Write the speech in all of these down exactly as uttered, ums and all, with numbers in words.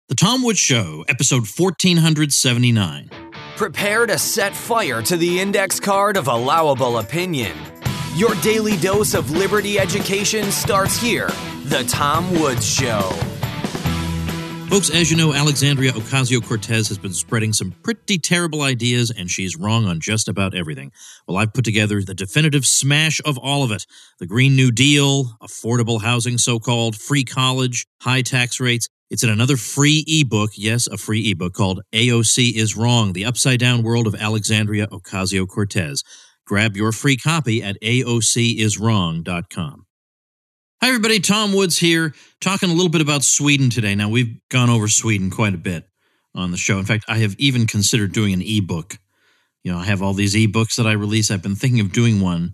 The Tom Woods Show, episode fourteen seventy-nine. Prepare to set fire to the index card of allowable opinion. Your daily dose of liberty education starts here. The Tom Woods Show. Folks, as you know, Alexandria Ocasio-Cortez has been spreading some pretty terrible ideas, and she's wrong on just about everything. Well, I've put together the definitive smash of all of it. The Green New Deal, affordable housing, so-called, free college, high tax rates. It's in another free ebook, yes, a free ebook called A O C is Wrong, The Upside-Down World of Alexandria Ocasio-Cortez. Grab your free copy at A O C is wrong dot com. Hi, everybody. Tom Woods here, talking a little bit about Sweden today. Now, we've gone over Sweden quite a bit on the show. In fact, I have even considered doing an ebook. You know, I have all these ebooks that I release. I've been thinking of doing one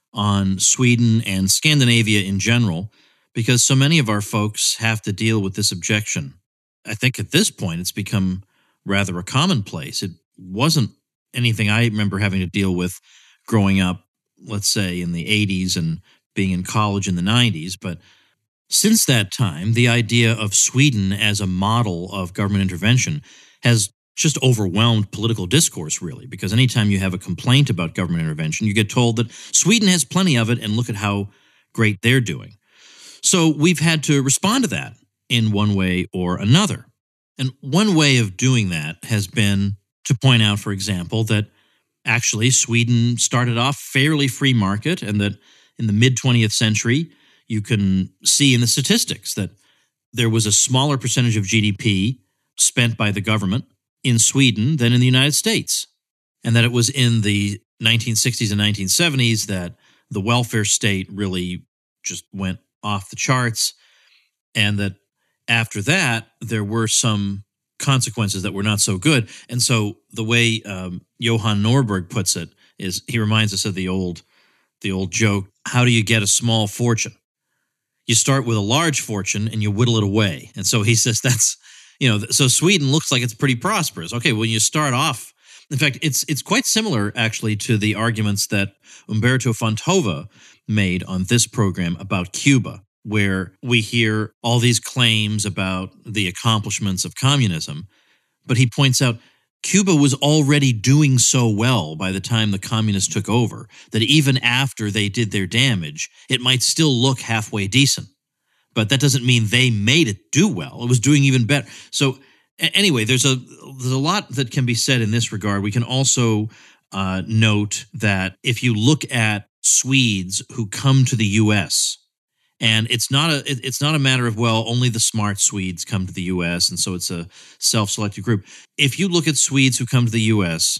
on Sweden and Scandinavia in general, because so many of our folks have to deal with this objection. I think at this point it's become rather a commonplace. It wasn't anything I remember having to deal with growing up, let's say, in the eighties and being in college in the nineties. But since that time, the idea of Sweden as a model of government intervention has just overwhelmed political discourse, really, because anytime you have a complaint about government intervention, you get told that Sweden has plenty of it and look at how great they're doing. So we've had to respond to that in one way or another. And one way of doing that has been to point out, for example, that actually Sweden started off fairly free market, and that in the mid-twentieth century, you can see in the statistics that there was a smaller percentage of G D P spent by the government in Sweden than in the United States, and that it was in the nineteen sixties and nineteen seventies that the welfare state really just went off the charts, and that after that, there were some consequences that were not so good. And so the way um, Johan Norberg puts it is, he reminds us of the old, the old joke, how do you get a small fortune? You start with a large fortune and you whittle it away. And so he says that's, you know, so Sweden looks like it's pretty prosperous. Okay, when you start off, in fact, it's it's quite similar, actually, to the arguments that Umberto Fontova made on this program about Cuba, where we hear all these claims about the accomplishments of communism, but he points out Cuba was already doing so well by the time the communists took over that even after they did their damage, it might still look halfway decent. But that doesn't mean they made it do well. It was doing even better. So anyway, there's a there's a lot that can be said in this regard. We can also uh, note that if you look at Swedes who come to the U S, and it's not a it's not a matter of, well, only the smart Swedes come to the U S, and so it's a self-selected group. If you look at Swedes who come to the U S,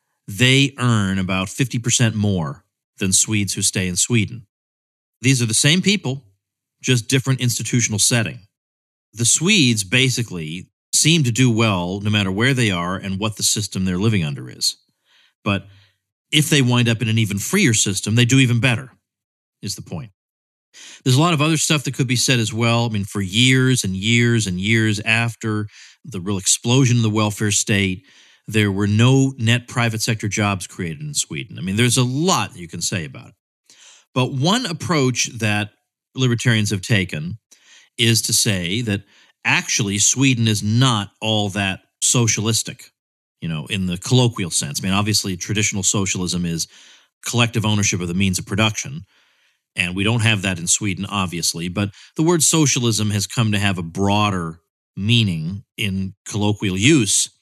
they earn about fifty percent more than Swedes who stay in Sweden. These are the same people, just different institutional setting. The Swedes basically seem to do well no matter where they are and what the system they're living under is. But if they wind up in an even freer system, they do even better, is the point. There's a lot of other stuff that could be said as well. I mean, for years and years and years after the real explosion of the welfare state, there were no net private sector jobs created in Sweden. I mean, there's a lot you can say about it. But one approach that libertarians have taken is to say that actually Sweden is not all that socialistic, you know, in the colloquial sense. I mean, obviously, traditional socialism is collective ownership of the means of production, and we don't have that in Sweden, obviously. But the word socialism has come to have a broader meaning in colloquial use.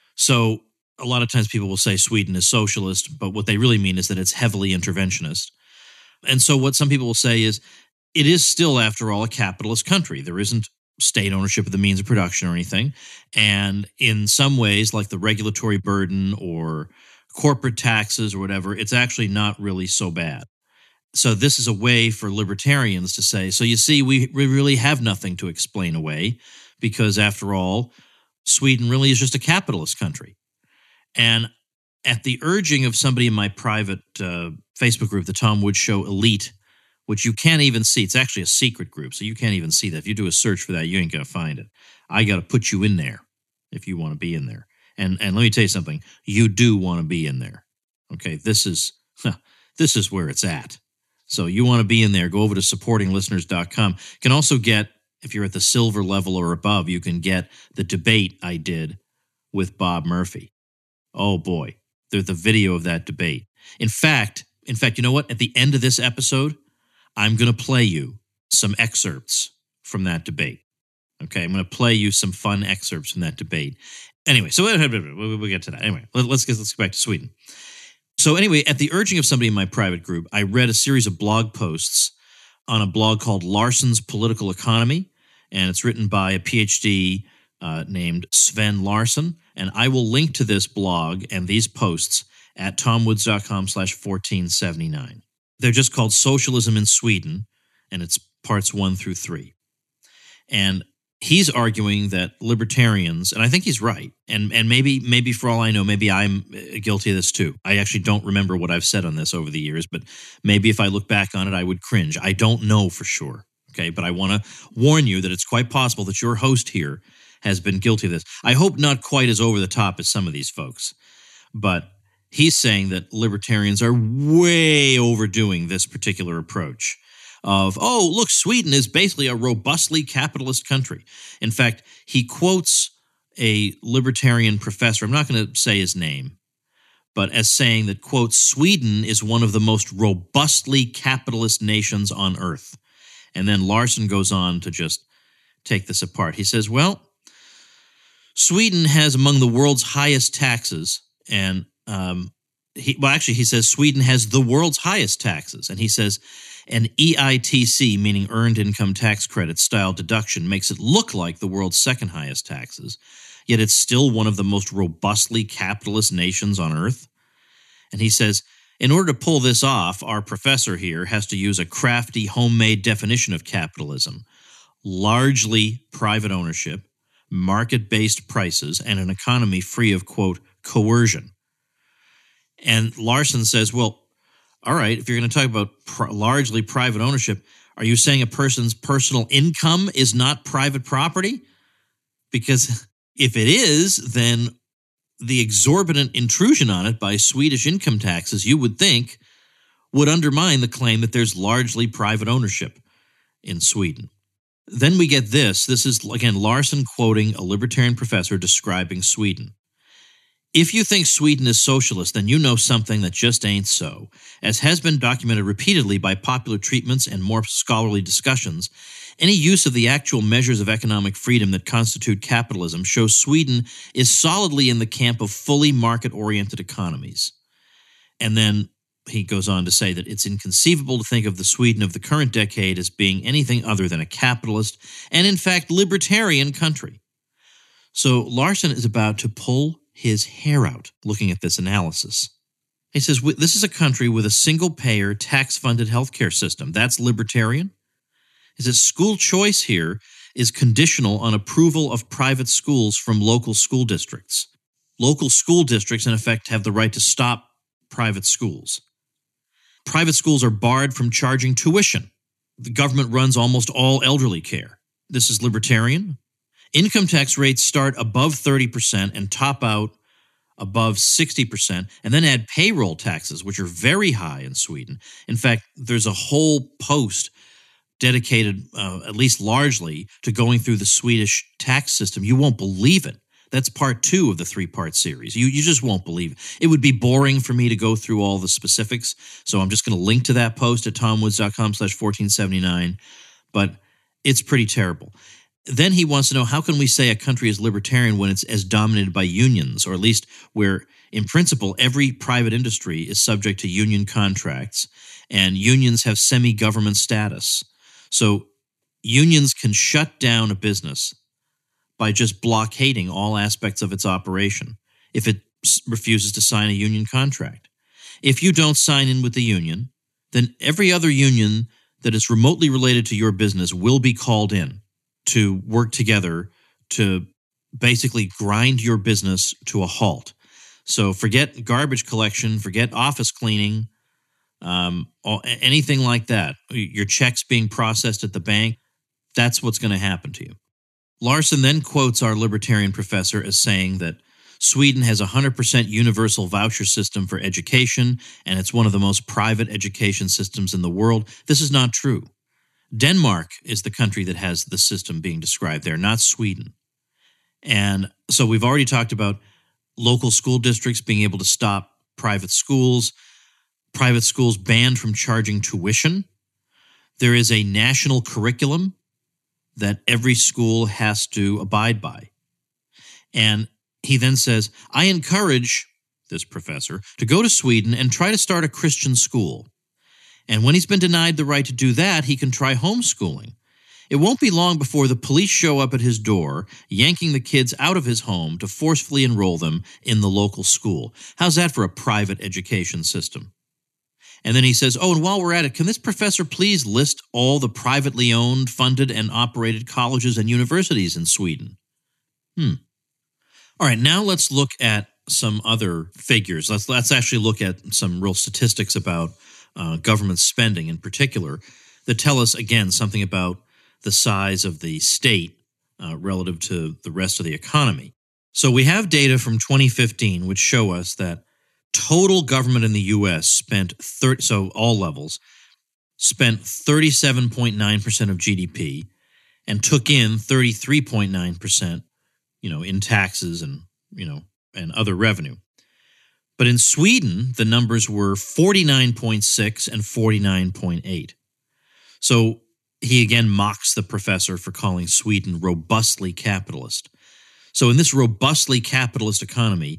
So a lot of times people will say Sweden is socialist, but what they really mean is that it's heavily interventionist. And so what some people will say is it is still, after all, a capitalist country. There isn't state ownership of the means of production or anything. And in some ways, like the regulatory burden or corporate taxes or whatever, it's actually not really so bad. So this is a way for libertarians to say, so you see, we, we really have nothing to explain away because, after all, Sweden really is just a capitalist country. And at the urging of somebody in my private uh, Facebook group, the Tom Woods Show Elite, which you can't even see. It's actually a secret group, so you can't even see that. If you do a search for that, you ain't going to find it. I got to put you in there if you want to be in there. And and let me tell you something. You do want to be in there. Okay, this is huh, this is where it's at. So you want to be in there, go over to supporting listeners dot com. You can also get if you're at the silver level or above, you can get the debate I did with Bob Murphy. Oh boy, there's the video of that debate. In fact, in fact, you know what? At the end of this episode, I'm going to play you some excerpts from that debate. Okay, I'm going to play you some fun excerpts from that debate. Anyway, so we'll, we'll get to that. Anyway, let's get, let's get back to Sweden. So anyway, at the urging of somebody in my private group, I read a series of blog posts on a blog called Larsen's Political Economy, and it's written by a P H D uh, named Sven Larsen. And I will link to this blog and these posts at tomwoods.com slash 1479. They're just called Socialism in Sweden, and it's parts one through three. And he's arguing that libertarians, and I think he's right, and and maybe maybe for all I know, maybe I'm guilty of this too. I actually don't remember what I've said on this over the years, but maybe if I look back on it, I would cringe. I don't know for sure, okay? But I want to warn you that it's quite possible that your host here has been guilty of this. I hope not quite as over the top as some of these folks, but he's saying that libertarians are way overdoing this particular approach of, oh, look, Sweden is basically a robustly capitalist country. In fact, he quotes a libertarian professor, I'm not going to say his name, but as saying that, quote, Sweden is one of the most robustly capitalist nations on earth. And then Larsen goes on to just take this apart. He says, well, Sweden has among the world's highest taxes, and um, he, well, actually, he says Sweden has the world's highest taxes, and he says an E I T C, meaning Earned Income Tax Credit style deduction, makes it look like the world's second highest taxes, yet it's still one of the most robustly capitalist nations on earth. And he says, in order to pull this off, our professor here has to use a crafty, homemade definition of capitalism, largely private ownership, market-based prices, and an economy free of, quote, coercion. And Larsen says, well, all right, if you're going to talk about pr- largely private ownership, are you saying a person's personal income is not private property? Because if it is, then the exorbitant intrusion on it by Swedish income taxes, you would think, would undermine the claim that there's largely private ownership in Sweden. Then we get this. This is, again, Larsen quoting a libertarian professor describing Sweden. If you think Sweden is socialist, then you know something that just ain't so. As has been documented repeatedly by popular treatments and more scholarly discussions, any use of the actual measures of economic freedom that constitute capitalism shows Sweden is solidly in the camp of fully market-oriented economies. And then he goes on to say that it's inconceivable to think of the Sweden of the current decade as being anything other than a capitalist and, in fact, libertarian country. So Larsen is about to pull his hair out looking at this analysis. He says, this is a country with a single-payer, tax-funded healthcare system. That's libertarian. He says, school choice here is conditional on approval of private schools from local school districts. Local school districts, in effect, have the right to stop private schools. Private schools are barred from charging tuition. The government runs almost all elderly care. This is libertarian. Income tax rates start above thirty percent and top out above sixty percent, and then add payroll taxes, which are very high in Sweden. In fact, there's a whole post dedicated, uh, at least largely, to going through the Swedish tax system. You won't believe it. That's part two of the three-part series. You you just won't believe it. It would be boring for me to go through all the specifics, so I'm just going to link to that post at tomwoods.com slash 1479, but it's pretty terrible. Then he wants to know, how can we say a country is libertarian when it's as dominated by unions, or at least where, in principle, every private industry is subject to union contracts, and unions have semi-government status. So unions can shut down a business by just blockading all aspects of its operation if it refuses to sign a union contract. If you don't sign in with the union, then every other union that is remotely related to your business will be called in to work together to basically grind your business to a halt. So forget garbage collection, forget office cleaning, um, anything like that. Your checks being processed at the bank, that's what's going to happen to you. Larsen then quotes our libertarian professor as saying that Sweden has a one hundred percent universal voucher system for education, and it's one of the most private education systems in the world. This is not true. Denmark is the country that has the system being described there, not Sweden. And so we've already talked about local school districts being able to stop private schools, private schools banned from charging tuition. There is a national curriculum that every school has to abide by. And he then says, I encourage this professor to go to Sweden and try to start a Christian school. And when he's been denied the right to do that, he can try homeschooling. It won't be long before the police show up at his door, yanking the kids out of his home to forcefully enroll them in the local school. How's that for a private education system? And then he says, oh, and while we're at it, can this professor please list all the privately owned, funded, and operated colleges and universities in Sweden? Hmm. All right, now let's look at some other figures. Let's, let's actually look at some real statistics about uh, government spending in particular that tell us, again, something about the size of the state uh, relative to the rest of the economy. So we have data from twenty fifteen which show us that total government in the U S spent, thirty, so all levels, spent thirty-seven point nine percent of G D P and took in thirty-three point nine percent, you know, in taxes and, you know, and other revenue. But in Sweden, the numbers were forty-nine point six and forty-nine point eight. So he again mocks the professor for calling Sweden robustly capitalist. So in this robustly capitalist economy,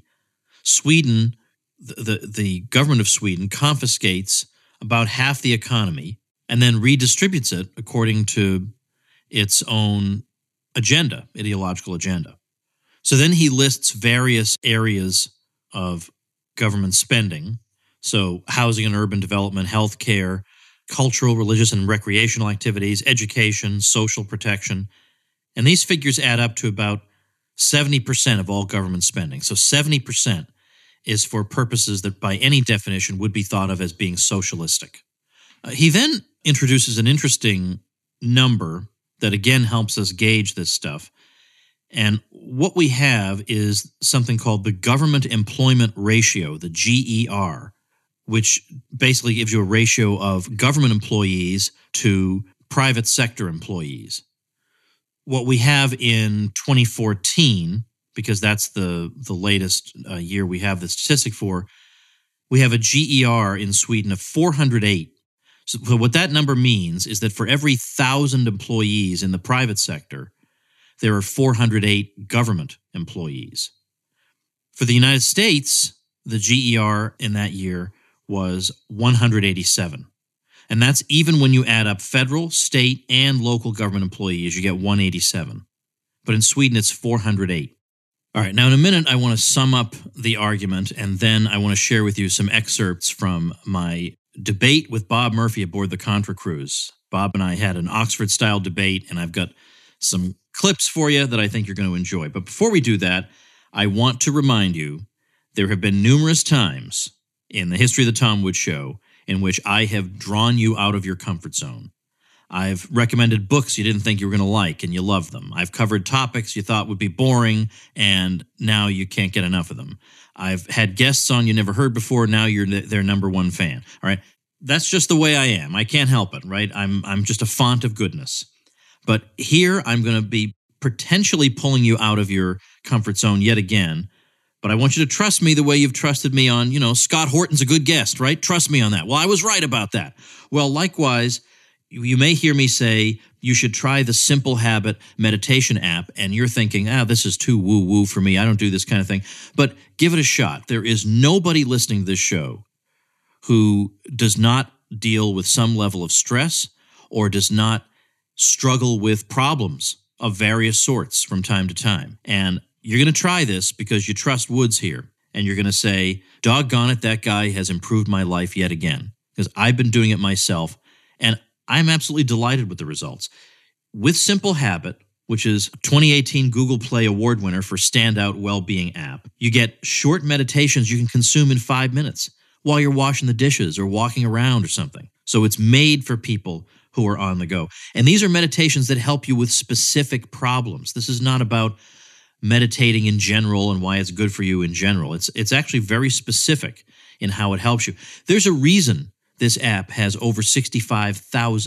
Sweden, the, the, the government of Sweden confiscates about half the economy and then redistributes it according to its own agenda, ideological agenda. So then he lists various areas of government spending. So housing and urban development, healthcare, cultural, religious, and recreational activities, education, social protection. And these figures add up to about seventy percent of all government spending. So seventy percent is for purposes that by any definition would be thought of as being socialistic. Uh, he then introduces an interesting number that again helps us gauge this stuff. And what we have is something called the Government Employment Ratio, the G E R, which basically gives you a ratio of government employees to private sector employees. What we have in twenty fourteen, because that's the, the latest uh, year we have the statistic for, we have a G E R in Sweden of four hundred eight. So what that number means is that for every thousand employees in the private sector, there are four hundred eight government employees. For the United States, the G E R in that year was one hundred eighty-seven. And that's even when you add up federal, state, and local government employees, you get one hundred eighty-seven. But in Sweden, it's four hundred eight. All right, now in a minute, I want to sum up the argument, and then I want to share with you some excerpts from my debate with Bob Murphy aboard the Contra Cruise. Bob and I had an Oxford-style debate, and I've got some clips for you that I think you're going to enjoy. But before we do that, I want to remind you there have been numerous times in the history of the Tom Woods Show in which I have drawn you out of your comfort zone. I've recommended books you didn't think you were going to like, and you love them. I've covered topics you thought would be boring, and now you can't get enough of them. I've had guests on you never heard before, now you're their number one fan. All right? That's just the way I am. I can't help it, right? I'm I'm just a font of goodness. But here I'm going to be potentially pulling you out of your comfort zone yet again. But I want you to trust me the way you've trusted me on, you know, Scott Horton's a good guest, right? Trust me on that. Well, I was right about that. Well, likewise, you may hear me say you should try the Simple Habit meditation app, and you're thinking, ah, this is too woo-woo for me. I don't do this kind of thing. But give it a shot. There is nobody listening to this show who does not deal with some level of stress or does not struggle with problems of various sorts from time to time. And you're going to try this because you trust Woods here, and you're going to say, doggone it, that guy has improved my life yet again, because I've been doing it myself, and I'm absolutely delighted with the results. With Simple Habit, which is twenty eighteen Google Play Award winner for Standout Wellbeing app, you get short meditations you can consume in five minutes while you're washing the dishes or walking around or something. So it's made for people who are on the go. And these are meditations that help you with specific problems. This is not about meditating in general and why it's good for you in general. It's it's actually very specific in how it helps you. There's a reason this app has over sixty-five thousand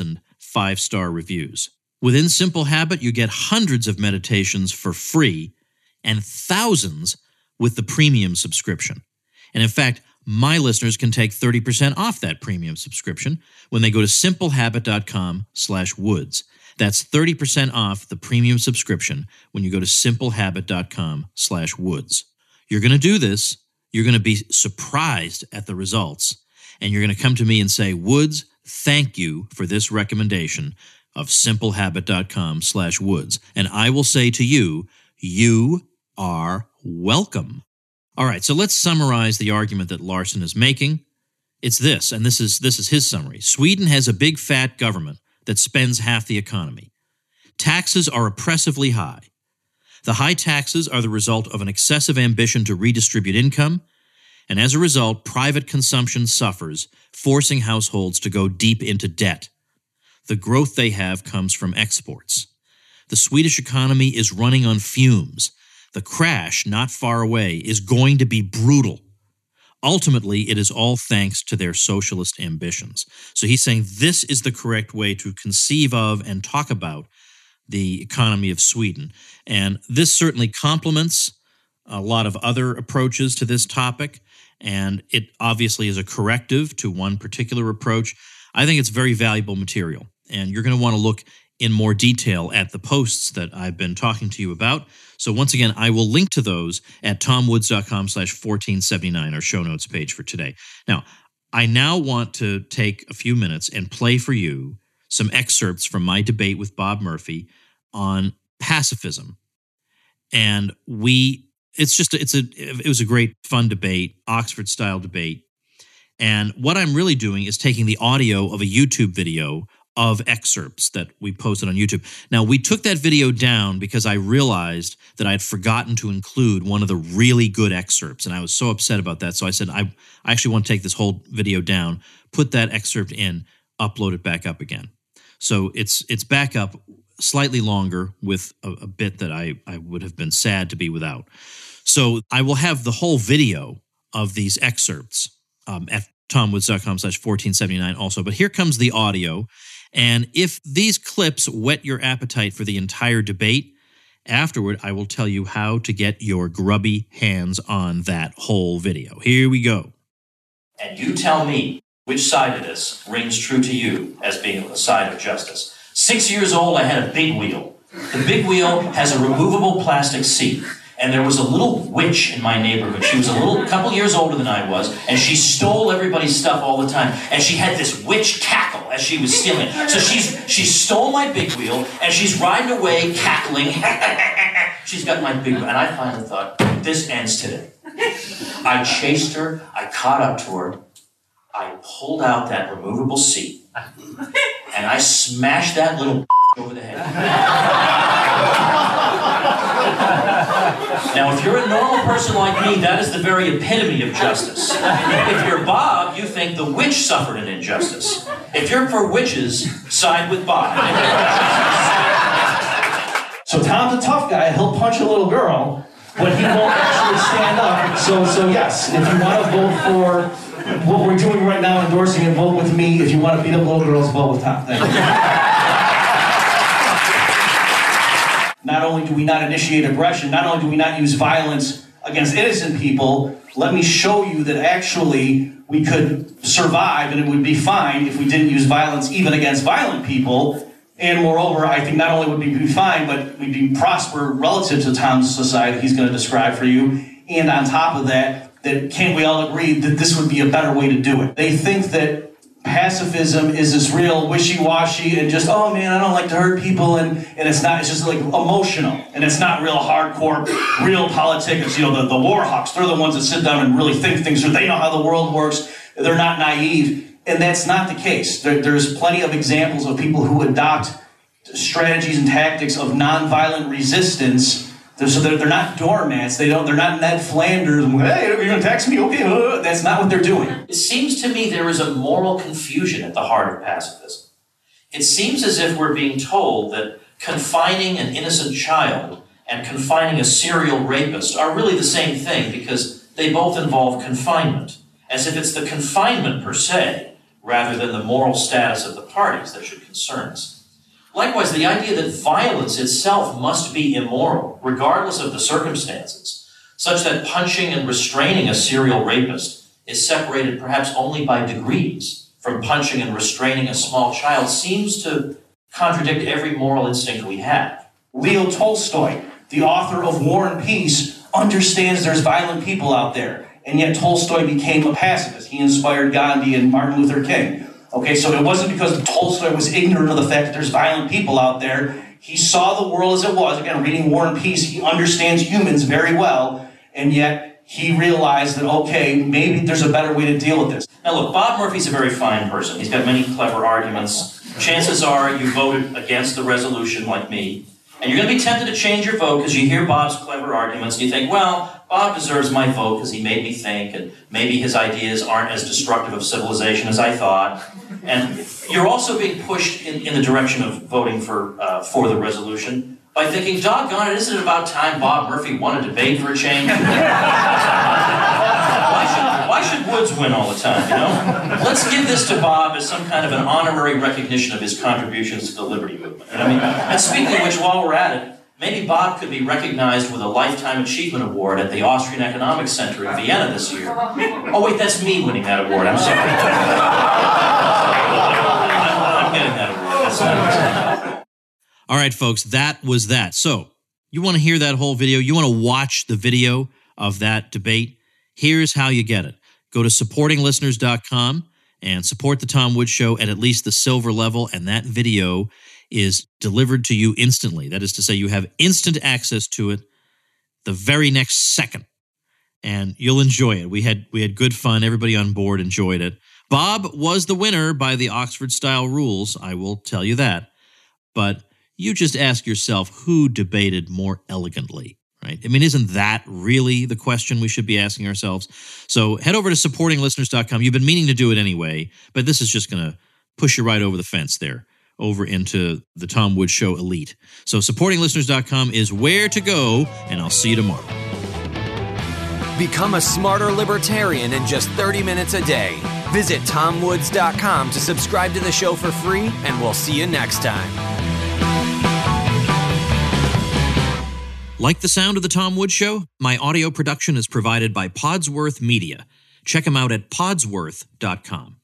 five-star reviews. Within Simple Habit, you get hundreds of meditations for free and thousands with the premium subscription. And in fact, my listeners can take thirty percent off that premium subscription when they go to simplehabit.com slash woods. That's thirty percent off the premium subscription when you go to simplehabit.com slash woods. You're going to do this. You're going to be surprised at the results. And you're going to come to me and say, Woods, thank you for this recommendation of simplehabit.com slash woods. And I will say to you, you are welcome. All right, so let's summarize the argument that Larson is making. It's this, and this is this is his summary. Sweden has a big fat government that spends half the economy. Taxes are oppressively high. The high taxes are the result of an excessive ambition to redistribute income, and as a result, private consumption suffers, forcing households to go deep into debt. The growth they have comes from exports. The Swedish economy is running on fumes. The crash, not far away, is going to be brutal. Ultimately, it is all thanks to their socialist ambitions. So he's saying this is the correct way to conceive of and talk about the economy of Sweden. And this certainly complements a lot of other approaches to this topic, and it obviously is a corrective to one particular approach. I think it's very valuable material, and you're going to want to look in more detail at the posts that I've been talking to you about. So once again, I will link to those at tomwoods.com slash 1479, our show notes page for today. Now, I now want to take a few minutes and play for you some excerpts from my debate with Bob Murphy on pacifism. And we, it's just, it's a, it was a great, fun debate, Oxford-style debate. And what I'm really doing is taking the audio of a YouTube video of excerpts that we posted on YouTube. Now, we took that video down because I realized that I had forgotten to include one of the really good excerpts, and I was so upset about that. So I said, I, I actually want to take this whole video down, put that excerpt in, upload it back up again. So it's it's back up slightly longer with a, a bit that I, I would have been sad to be without. So I will have the whole video of these excerpts um, at tomwoods.com slash 1479 also. But here comes the audio. And if these clips whet your appetite for the entire debate, afterward, I will tell you how to get your grubby hands on that whole video. Here we go. And you tell me which side of this rings true to you as being the side of justice. Six years old, I had a big wheel. The big wheel has a removable plastic seat. And there was a little witch in my neighborhood. She was a little couple years older than I was, and she stole everybody's stuff all the time. And she had this witch cackle as she was stealing. So she's she stole my big wheel, and she's riding away cackling. She's got my big wheel. And I finally thought, this ends today. I chased her. I caught up to her. I pulled out that removable seat, and I smashed that little over the head. Now, if you're a normal person like me, that is the very epitome of justice. If you're Bob, you think the witch suffered an injustice. If you're for witches, side with Bob. So Tom's a tough guy. He'll punch a little girl, but he won't actually stand up. So, so yes, if you want to vote for what we're doing right now, endorsing and vote with me. If you want to beat up little girls, vote with Tom. Thank you. Not only do we not initiate aggression, not only do we not use violence against innocent people, let me show you that actually we could survive and it would be fine if we didn't use violence even against violent people. And moreover, I think not only would we be fine, but we'd be prosper relative to Tom's society he's going to describe for you. And on top of that, that can't we all agree that this would be a better way to do it? They think that pacifism is this real wishy-washy and just, oh man, I don't like to hurt people, and, and it's not, it's just like emotional, and it's not real hardcore, real politics. You know, the, the war hawks, they're the ones that sit down and really think things through. They know how the world works. They're not naive, and that's not the case. There, there's plenty of examples of people who adopt strategies and tactics of nonviolent resistance. They're, so they're, they're not doormats. They don't. They're not Ned Flanders. Hey, you're going to tax me? Okay. Uh, that's not what they're doing. It seems to me there is a moral confusion at the heart of pacifism. It seems as if we're being told that confining an innocent child and confining a serial rapist are really the same thing because they both involve confinement, as if it's the confinement per se rather than the moral status of the parties that should concern us. Likewise, the idea that violence itself must be immoral, regardless of the circumstances, such that punching and restraining a serial rapist is separated perhaps only by degrees from punching and restraining a small child, seems to contradict every moral instinct we have. Leo Tolstoy, the author of War and Peace, understands there's violent people out there, and yet Tolstoy became a pacifist. He inspired Gandhi and Martin Luther King. Okay, so it wasn't because Tolstoy was ignorant of the fact that there's violent people out there. He saw the world as it was. Again, reading War and Peace, he understands humans very well, and yet he realized that, okay, maybe there's a better way to deal with this. Now look, Bob Murphy's a very fine person. He's got many clever arguments. Chances are you voted against the resolution like me, and you're going to be tempted to change your vote because you hear Bob's clever arguments and you think, well, Bob deserves my vote because he made me think, and maybe his ideas aren't as destructive of civilization as I thought. And you're also being pushed in, in the direction of voting for uh, for the resolution by thinking, doggone it, isn't it about time Bob Murphy won a debate for a change? why, should, why should Woods win all the time, you know? Let's give this to Bob as some kind of an honorary recognition of his contributions to the liberty movement. And, I mean, and speaking of which, while we're at it, maybe Bob could be recognized with a Lifetime Achievement Award at the Austrian Economic Center in Vienna this year. Oh, wait, that's me winning that award. I'm sorry. I'm, I'm getting that award. That's not All right, folks, that was that. So you want to hear that whole video? You want to watch the video of that debate? Here's how you get it. Go to supporting listeners dot com and support the Tom Woods Show at at least the silver level, and that video is delivered to you instantly. That is to say, you have instant access to it the very next second, and you'll enjoy it. We had we had good fun. Everybody on board enjoyed it. Bob was the winner by the Oxford-style rules, I will tell you that. But you just ask yourself, who debated more elegantly, right? I mean, isn't that really the question we should be asking ourselves? So head over to supporting listeners dot com. You've been meaning to do it anyway, but this is just going to push you right over the fence there, over into the Tom Woods Show elite. So supporting listeners dot com is where to go, and I'll see you tomorrow. Become a smarter libertarian in just thirty minutes a day. Visit tom woods dot com to subscribe to the show for free, and we'll see you next time. Like the sound of the Tom Woods Show? My audio production is provided by Podsworth Media. Check them out at podsworth dot com.